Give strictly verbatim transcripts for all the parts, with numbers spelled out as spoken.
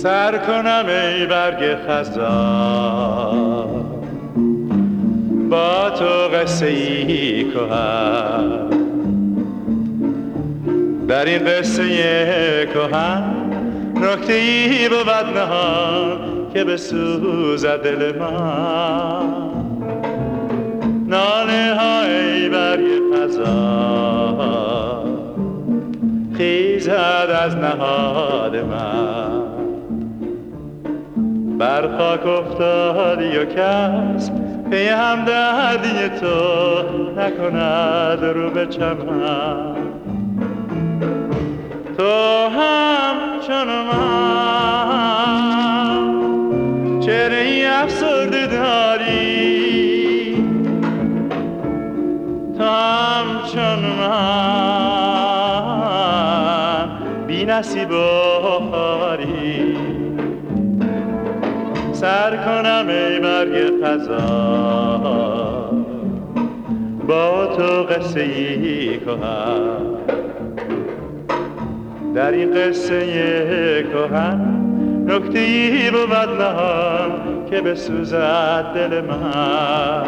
سر کنم ای برگ خزان با تو قصه ای کهن، در این قصه کهن نکته ای بود نهان که بسوزد دل من. ناله ها ای برگ خزان خیزد از نهاد من، بر خاک افتادی و کس پی همدردی تو نکند رو به چمن. تو همچون من چهره ای افسرده داری، تو همچون من بی نصیب و خاری. سر کنم ای برگ خزان با تو قصه ای کهن، در این قصه کهن نکته ای بود نهان که بسوزد دل من.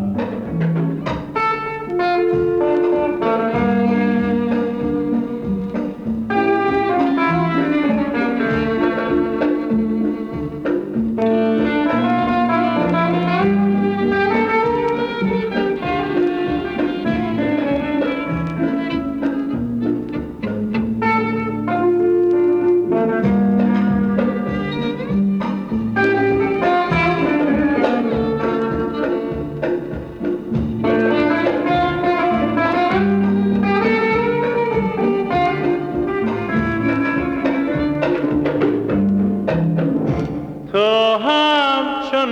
تو همچون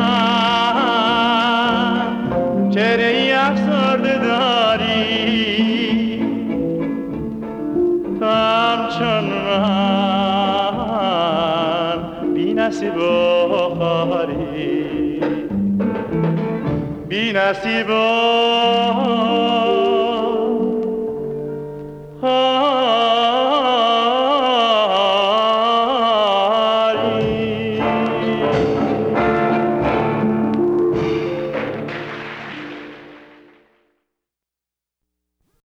من چهره ای افسرده داری، تو همچون من بی نصیب و خاری، بی نصیب و